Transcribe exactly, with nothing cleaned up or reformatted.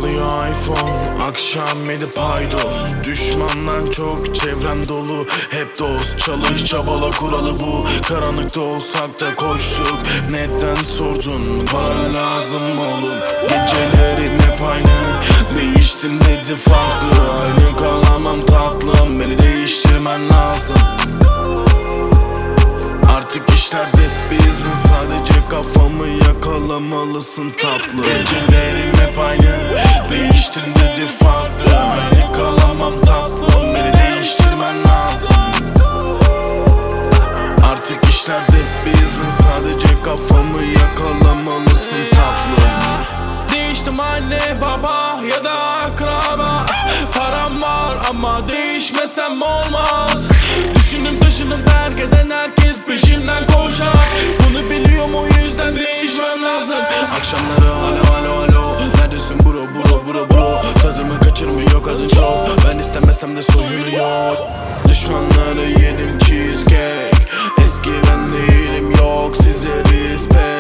Çalıyor iPhone, akşam yedi paydos. Düşmandan çok, çevrem dolu, hep dost. Çalış çabala kuralı bu, karanlıkta olsak da koştuk. Neden sordun, para lazım oğlum. Gecelerin hep aynı, değiştim dedi farklı. Aynı kalamam tatlım, beni değiştirmen lazım. Artık işlerde business, sadece kafamı yakalamalısın tatlı. Gecelerim hep aynı, değiştim dedi farklı. Aynı kalamam tatlım, beni değiştirmen lazım. Artık işlerde business, sadece kafamı yakalamalısın tatlı. Değiştim anne baba ya da akraba. Param var ama değişmesem olmaz. Düşündüm taşındım terk eden herkes peşimden koşar. Bunu biliyorum, o yüzden değişmem lazım. Akşamları alo alo alo, neredesin bro bro bro bro. Tadımı kaçırmıyor kadın çok, ben istemesem de soyunuyor. Düşmanları yedim cheesecake, eski ben değilim yok size respect.